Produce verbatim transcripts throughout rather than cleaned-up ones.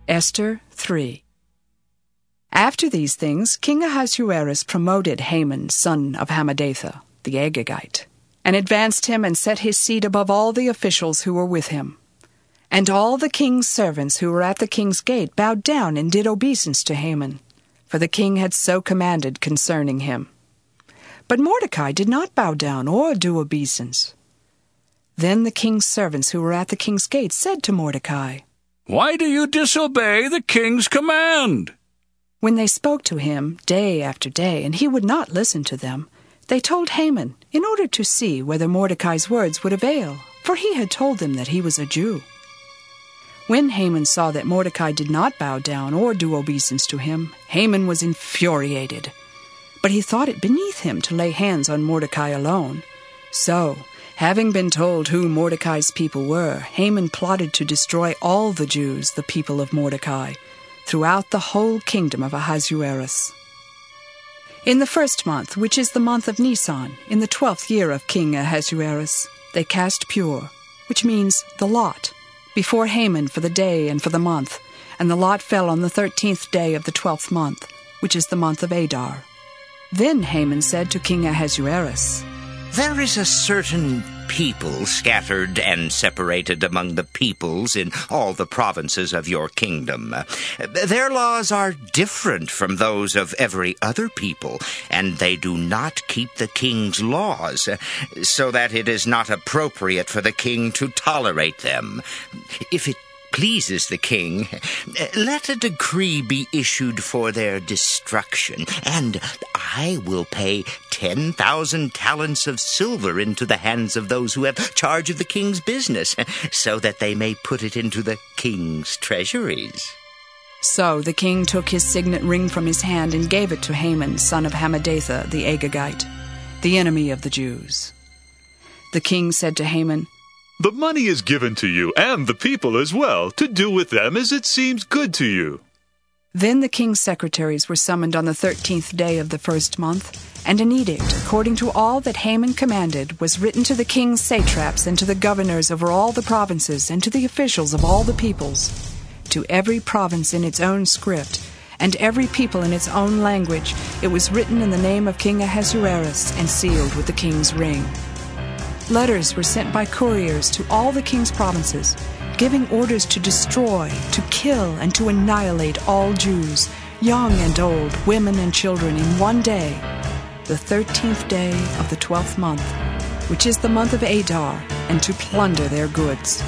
Esther three. After these things, King Ahasuerus promoted Haman, son of Hammedatha, the Agagite, and advanced him and set his seat above all the officials who were with him. And all the king's servants who were at the king's gate bowed down and did obeisance to Haman, for the king had so commanded concerning him. But Mordecai did not bow down or do obeisance. Then the king's servants who were at the king's gate said to Mordecai, "Why do you disobey the king's command?" When they spoke to him day after day, and he would not listen to them, they told Haman, in order to see whether Mordecai's words would avail, for he had told them that he was a Jew. When Haman saw that Mordecai did not bow down or do obeisance to him, Haman was infuriated. But he thought it beneath him to lay hands on Mordecai alone. So, having been told who Mordecai's people were, Haman plotted to destroy all the Jews, the people of Mordecai, throughout the whole kingdom of Ahasuerus. In the first month, which is the month of Nisan, in the twelfth year of King Ahasuerus, they cast Pur, which means the lot, before Haman for the day and for the month, and the lot fell on the thirteenth day of the twelfth month, which is the month of Adar. Then Haman said to King Ahasuerus, "There is a certain people scattered and separated among the peoples in all the provinces of your kingdom. Their laws are different from those of every other people, and they do not keep the king's laws, so that it is not appropriate for the king to tolerate them. If it pleases the king, let a decree be issued for their destruction, and I will pay ten thousand talents of silver into the hands of those who have charge of the king's business, so that they may put it into the king's treasuries." So the king took his signet ring from his hand and gave it to Haman, son of Hammedatha, the Agagite, the enemy of the Jews. The king said to Haman, "The money is given to you, and the people as well, to do with them as it seems good to you." Then the king's secretaries were summoned on the thirteenth day of the first month, and an edict, according to all that Haman commanded, was written to the king's satraps and to the governors over all the provinces and to the officials of all the peoples, to every province in its own script, and every people in its own language. It was written in the name of King Ahasuerus and sealed with the king's ring. Letters were sent by couriers to all the king's provinces, giving orders to destroy, to kill, and to annihilate all Jews, young and old, women and children, in one day, the thirteenth day of the twelfth month, which is the month of Adar, and to plunder their goods.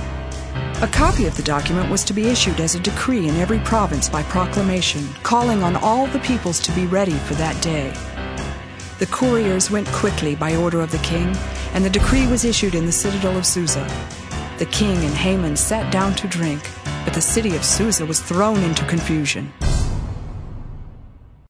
A copy of the document was to be issued as a decree in every province by proclamation, calling on all the peoples to be ready for that day. The couriers went quickly by order of the king, and the decree was issued in the citadel of Susa. The king and Haman sat down to drink, but the city of Susa was thrown into confusion.